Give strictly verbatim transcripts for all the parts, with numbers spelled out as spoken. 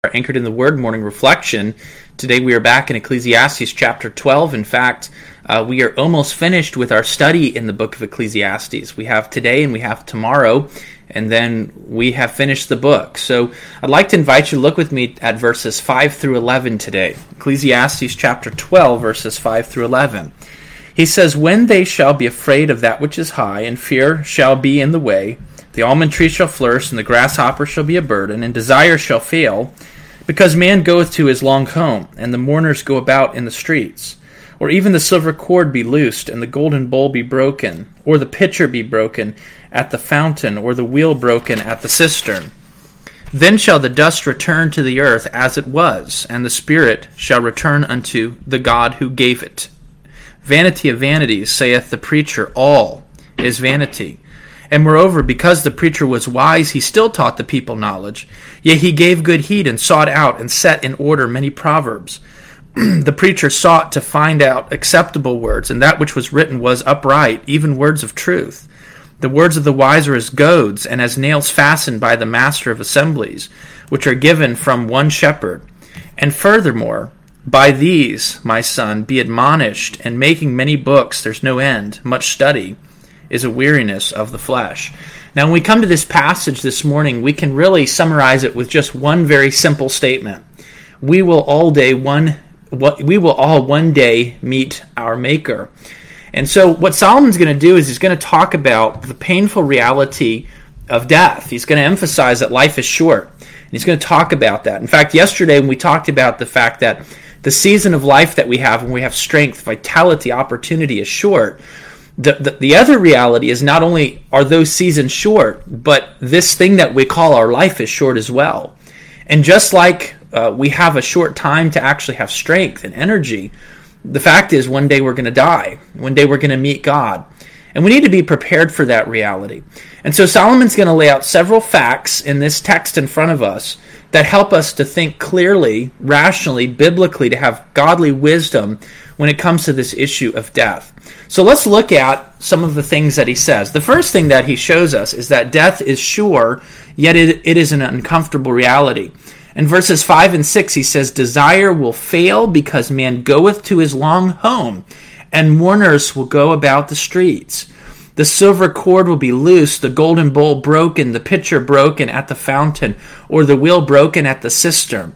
Anchored in the Word morning reflection. Today we are back in Ecclesiastes chapter twelve. In fact, uh, we are almost finished with our study in the book of Ecclesiastes. We have today and we have tomorrow, and then we have finished the book. So I'd like to invite you to look with me at verses five through eleven today. Ecclesiastes chapter twelve, verses five through eleven. He says, "When they shall be afraid of that which is high, and fear shall be in the way, the almond tree shall flourish, and the grasshopper shall be a burden, and desire shall fail, because man goeth to his long home, and the mourners go about in the streets. Or even the silver cord be loosed, and the golden bowl be broken, or the pitcher be broken at the fountain, or the wheel broken at the cistern. Then shall the dust return to the earth as it was, and the spirit shall return unto the God who gave it. Vanity of vanities, saith the preacher, all is vanity. And moreover, because the preacher was wise, he still taught the people knowledge. Yea, he gave good heed, and sought out, and set in order many proverbs. The preacher sought to find out acceptable words, and that which was written was upright, even words of truth. The words of the wise are as goads, and as nails fastened by the master of assemblies, which are given from one shepherd. And furthermore, by these, my son, be admonished, and making many books, there's no end, much study is a weariness of the flesh." Now, when we come to this passage this morning, we can really summarize it with just one very simple statement. We will all day one we will all one day meet our Maker. And so what Solomon's going to do is he's going to talk about the painful reality of death. He's going to emphasize that life is short. And he's going to talk about that. In fact, yesterday when we talked about the fact that the season of life that we have, when we have strength, vitality, opportunity, is short, The, the the other reality is not only are those seasons short, but this thing that we call our life is short as well. And just like uh, we have a short time to actually have strength and energy, the fact is one day we're going to die. One day we're going to meet God. And we need to be prepared for that reality. And so Solomon's going to lay out several facts in this text in front of us that help us to think clearly, rationally, biblically, to have godly wisdom when it comes to this issue of death. So let's look at some of the things that he says. The first thing that he shows us is that death is sure, yet it, it is an uncomfortable reality. In verses five and six, he says, "Desire will fail because man goeth to his long home, and mourners will go about the streets. The silver cord will be loosed, the golden bowl broken, the pitcher broken at the fountain, or the wheel broken at the cistern."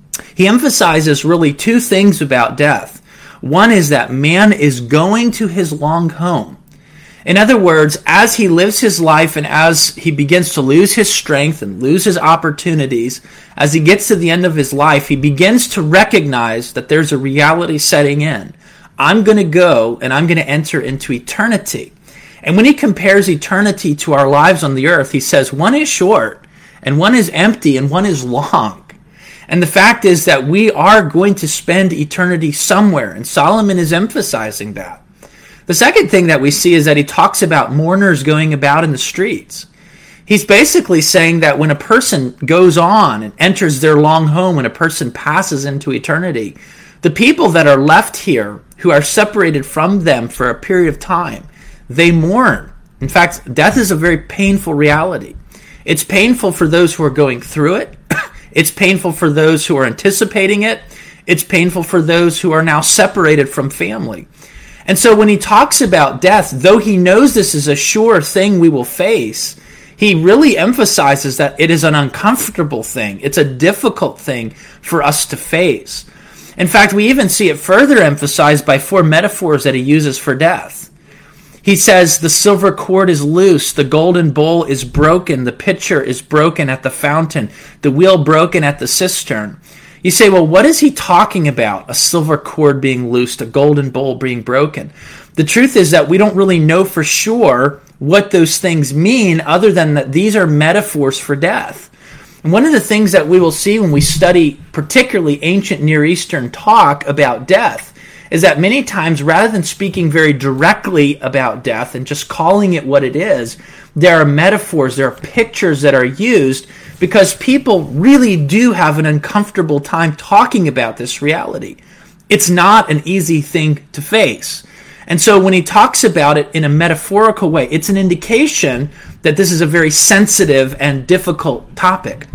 He emphasizes really two things about death. One is that man is going to his long home. In other words, as he lives his life and as he begins to lose his strength and lose his opportunities, as he gets to the end of his life, he begins to recognize that there's a reality setting in. I'm going to go and I'm going to enter into eternity. And when he compares eternity to our lives on the earth, he says one is short and one is empty and one is long. And the fact is that we are going to spend eternity somewhere, and Solomon is emphasizing that. The second thing that we see is that he talks about mourners going about in the streets. He's basically saying that when a person goes on and enters their long home, when a person passes into eternity, the people that are left here who are separated from them for a period of time, they mourn. In fact, death is a very painful reality. It's painful for those who are going through it. It's painful for those who are anticipating it. It's painful for those who are now separated from family. And so when he talks about death, though he knows this is a sure thing we will face, he really emphasizes that it is an uncomfortable thing. It's a difficult thing for us to face. In fact, we even see it further emphasized by four metaphors that he uses for death. He says the silver cord is loose, the golden bowl is broken, the pitcher is broken at the fountain, the wheel broken at the cistern. You say, well, what is he talking about? A silver cord being loosed, a golden bowl being broken. The truth is that we don't really know for sure what those things mean, other than that these are metaphors for death. And one of the things that we will see when we study particularly ancient Near Eastern talk about death is that many times, rather than speaking very directly about death and just calling it what it is, there are metaphors, there are pictures that are used because people really do have an uncomfortable time talking about this reality. It's not an easy thing to face. And so when he talks about it in a metaphorical way, it's an indication that this is a very sensitive and difficult topic.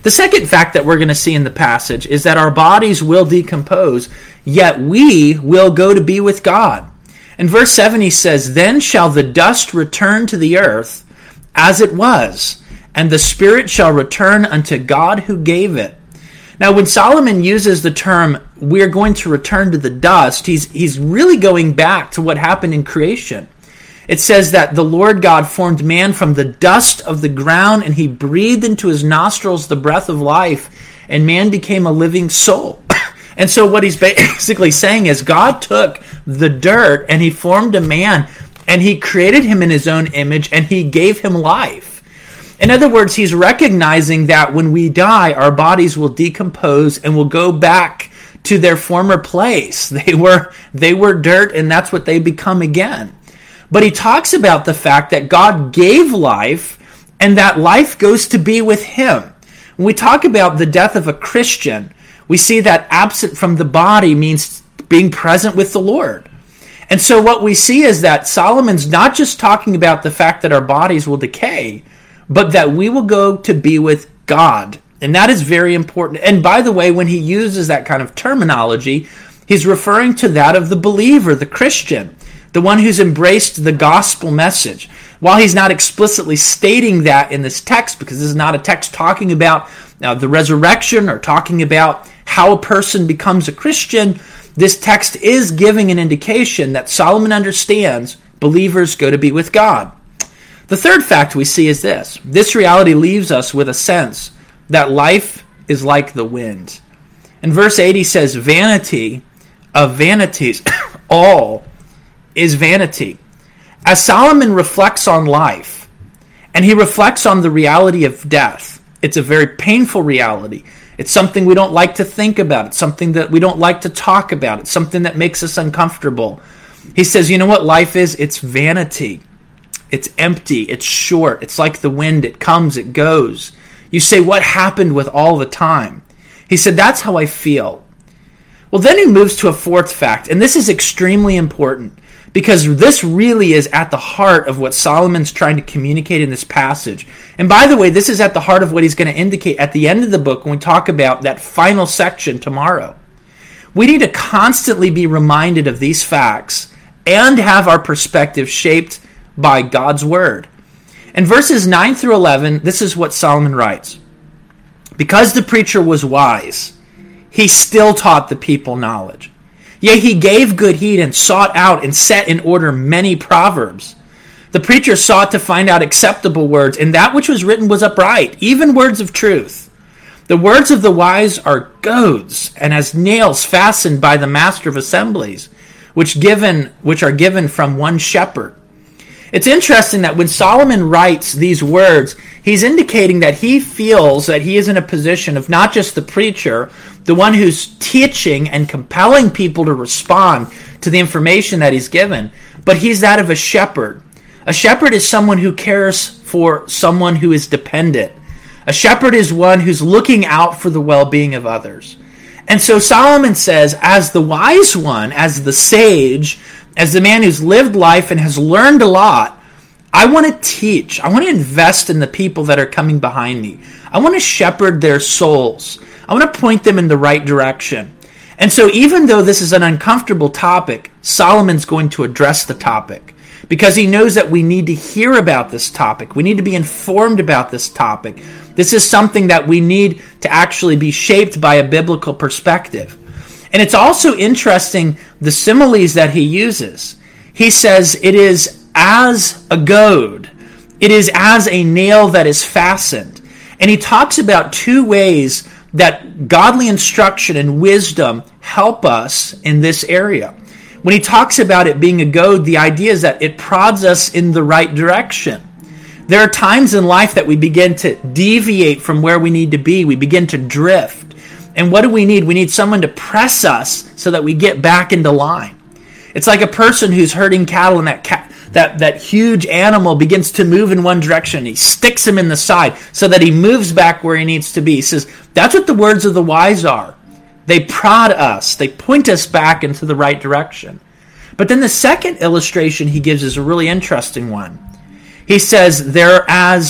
The second fact that we're going to see in the passage is that our bodies will decompose, yet we will go to be with God. In verse seven he says, "Then shall the dust return to the earth as it was, and the spirit shall return unto God who gave it." Now, when Solomon uses the term, "we're going to return to the dust," he's, he's really going back to what happened in creation. It says that the Lord God formed man from the dust of the ground, and he breathed into his nostrils the breath of life, and man became a living soul. And so what he's basically saying is God took the dirt and he formed a man, and he created him in his own image, and he gave him life. In other words, he's recognizing that when we die, our bodies will decompose and will go back to their former place. They were, they were dirt, and that's what they become again. But he talks about the fact that God gave life, and that life goes to be with him. When we talk about the death of a Christian, we see that absent from the body means being present with the Lord. And so what we see is that Solomon's not just talking about the fact that our bodies will decay, but that we will go to be with God. And that is very important. And by the way, when he uses that kind of terminology, he's referring to that of the believer, the Christian, the one who's embraced the gospel message. While he's not explicitly stating that in this text, because this is not a text talking about uh, the resurrection or talking about how a person becomes a Christian, this text is giving an indication that Solomon understands believers go to be with God. The third fact we see is this. This reality leaves us with a sense that life is like the wind. In verse eight he says, "Vanity of vanities, all is vanity." As Solomon reflects on life, and he reflects on the reality of death, it's a very painful reality. It's something we don't like to think about. It's something that we don't like to talk about. It's something that makes us uncomfortable. He says, you know what life is? It's vanity. It's empty. It's short. It's like the wind. It comes, it goes. You say, what happened with all the time? He said, that's how I feel. Well, then he moves to a fourth fact, and this is extremely important, because this really is at the heart of what Solomon's trying to communicate in this passage. And by the way, this is at the heart of what he's going to indicate at the end of the book when we talk about that final section tomorrow. We need to constantly be reminded of these facts and have our perspective shaped by God's word. In verses nine through eleven, this is what Solomon writes. "Because the preacher was wise, he still taught the people knowledge. Yea, he gave good heed and sought out and set in order many proverbs. The preacher sought to find out acceptable words, and that which was written was upright, even words of truth. The words of the wise are goads, and as nails fastened by the master of assemblies, which given which are given from one shepherd." It's interesting that when Solomon writes these words, he's indicating that he feels that he is in a position of not just the preacher, the one who's teaching and compelling people to respond to the information that he's given, but he's that of a shepherd. A shepherd is someone who cares for someone who is dependent. A shepherd is one who's looking out for the well-being of others. And so Solomon says, as the wise one, as the sage, as the man who's lived life and has learned a lot, I want to teach. I want to invest in the people that are coming behind me. I want to shepherd their souls. I want to point them in the right direction. And so even though this is an uncomfortable topic, Solomon's going to address the topic because he knows that we need to hear about this topic. We need to be informed about this topic. This is something that we need to actually be shaped by a biblical perspective. And it's also interesting the similes that he uses. He says it is as a goad. It is as a nail that is fastened. And he talks about two ways that godly instruction and wisdom help us in this area. When he talks about it being a goad, the idea is that it prods us in the right direction. There are times in life that we begin to deviate from where we need to be. We begin to drift. And what do we need? We need someone to press us so that we get back into line. It's like a person who's herding cattle and that cat, that, that huge animal begins to move in one direction. He sticks him in the side so that he moves back where he needs to be. He says, that's what the words of the wise are. They prod us. They point us back into the right direction. But then the second illustration he gives is a really interesting one. He says, they're as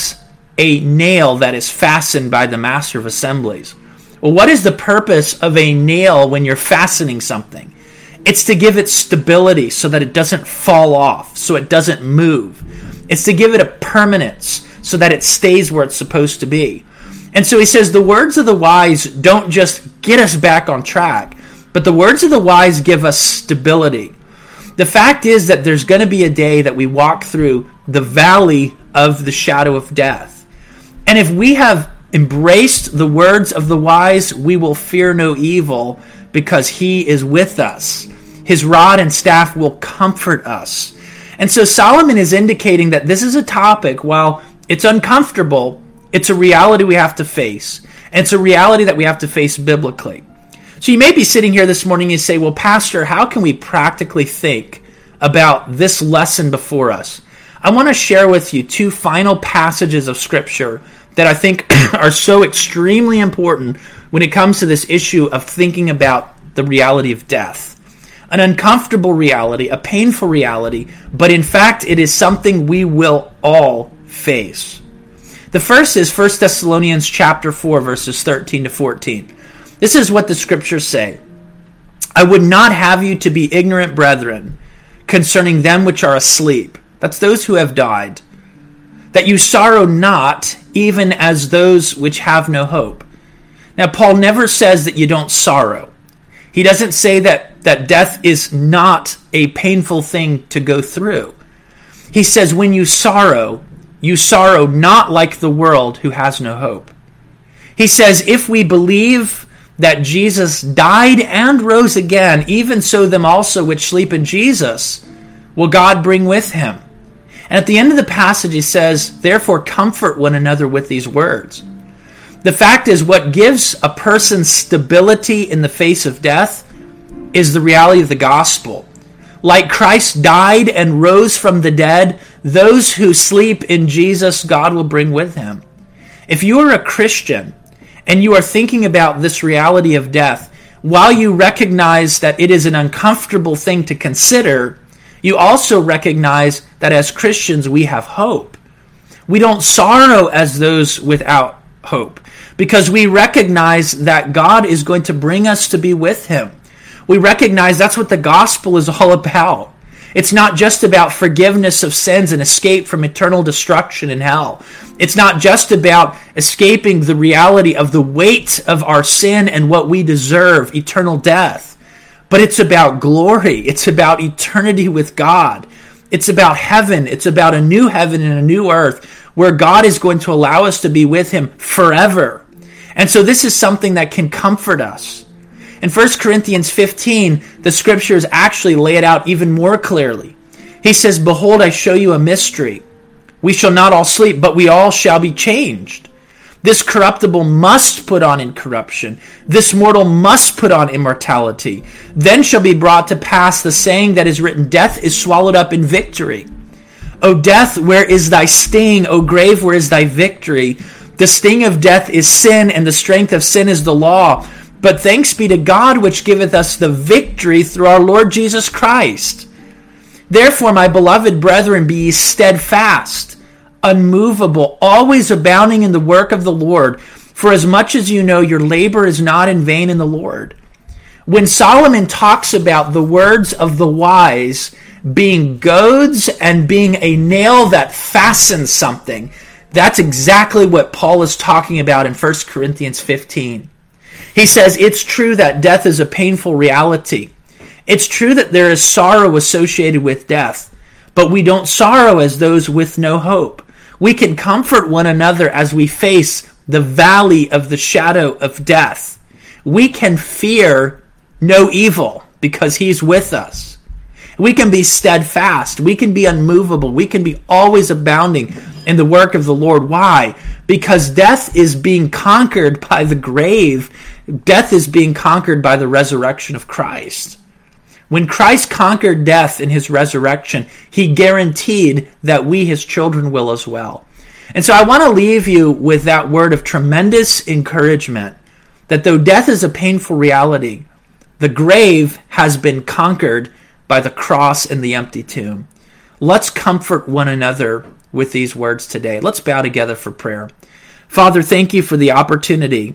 a nail that is fastened by the master of assemblies. Well, what is the purpose of a nail when you're fastening something? It's to give it stability so that it doesn't fall off, so it doesn't move. It's to give it a permanence so that it stays where it's supposed to be. And so he says the words of the wise don't just get us back on track, but the words of the wise give us stability. The fact is that there's going to be a day that we walk through the valley of the shadow of death. And if we have embraced the words of the wise, we will fear no evil because he is with us. His rod and staff will comfort us. And so Solomon is indicating that this is a topic, while it's uncomfortable, it's a reality we have to face. And it's a reality that we have to face biblically. So you may be sitting here this morning and say, well, Pastor, how can we practically think about this lesson before us? I want to share with you two final passages of Scripture that I think are so extremely important when it comes to this issue of thinking about the reality of death. An uncomfortable reality, a painful reality, but in fact it is something we will all face. The first is First Thessalonians chapter four, verses thirteen to fourteen. This is what the Scriptures say. I would not have you to be ignorant, brethren, concerning them which are asleep. That's those who have died. That you sorrow not, even as those which have no hope. Now, Paul never says that you don't sorrow. He doesn't say that, that death is not a painful thing to go through. He says when you sorrow, you sorrow not like the world who has no hope. He says if we believe that Jesus died and rose again, even so them also which sleep in Jesus will God bring with him. And at the end of the passage he says, therefore comfort one another with these words. The fact is, what gives a person stability in the face of death is the reality of the gospel. Like Christ died and rose from the dead, those who sleep in Jesus, God will bring with him. If you are a Christian and you are thinking about this reality of death, while you recognize that it is an uncomfortable thing to consider, you also recognize that as Christians we have hope. We don't sorrow as those without hope because we recognize that God is going to bring us to be with him. We recognize that's what the gospel is all about. It's not just about forgiveness of sins and escape from eternal destruction in hell. It's not just about escaping the reality of the weight of our sin and what we deserve, eternal death. But it's about glory. It's about eternity with God. It's about heaven. It's about a new heaven and a new earth where God is going to allow us to be with him forever. And so this is something that can comfort us. In First Corinthians fifteen, the Scriptures actually lay it out even more clearly. He says, behold, I show you a mystery. We shall not all sleep, but we all shall be changed. This corruptible must put on incorruption. This mortal must put on immortality. Then shall be brought to pass the saying that is written, death is swallowed up in victory. O death, where is thy sting? O grave, where is thy victory? The sting of death is sin, and the strength of sin is the law. But thanks be to God, which giveth us the victory through our Lord Jesus Christ. Therefore, my beloved brethren, be ye steadfast, unmovable, always abounding in the work of the Lord, for as much as you know your labor is not in vain in the Lord. When Solomon talks about the words of the wise being goads and being a nail that fastens something, that's exactly what Paul is talking about in First Corinthians fifteen. He says it's true that death is a painful reality. It's true that there is sorrow associated with death, but we don't sorrow as those with no hope. We can comfort one another as we face the valley of the shadow of death. We can fear no evil because he's with us. We can be steadfast. We can be unmovable. We can be always abounding in the work of the Lord. Why? Because death is being conquered by the grave. Death is being conquered by the resurrection of Christ. When Christ conquered death in his resurrection, he guaranteed that we, his children, will as well. And so I want to leave you with that word of tremendous encouragement, that though death is a painful reality, the grave has been conquered by the cross and the empty tomb. Let's comfort one another with these words today. Let's bow together for prayer. Father, thank you for the opportunity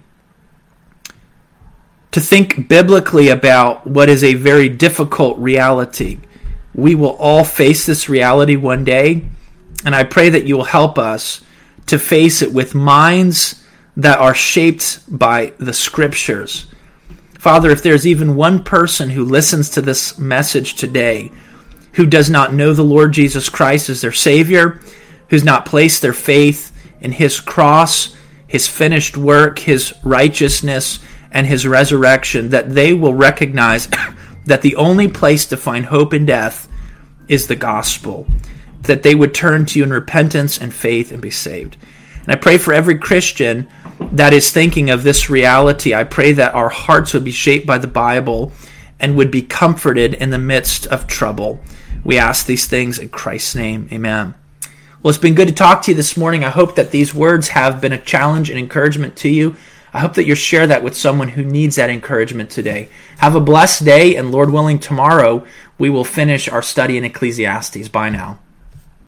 to think biblically about what is a very difficult reality. We will all face this reality one day, and I pray that you will help us to face it with minds that are shaped by the Scriptures. Father, if there's even one person who listens to this message today who does not know the Lord Jesus Christ as their Savior, who's not placed their faith in His cross, His finished work, His righteousness, and His resurrection, that they will recognize that the only place to find hope in death is the gospel, that they would turn to you in repentance and faith and be saved. And I pray for every Christian that is thinking of this reality. I pray that our hearts would be shaped by the Bible and would be comforted in the midst of trouble. We ask these things in Christ's name. Amen. Well, it's been good to talk to you this morning. I hope that these words have been a challenge and encouragement to you. I hope that you'll share that with someone who needs that encouragement today. Have a blessed day, and Lord willing, tomorrow we will finish our study in Ecclesiastes. Bye now.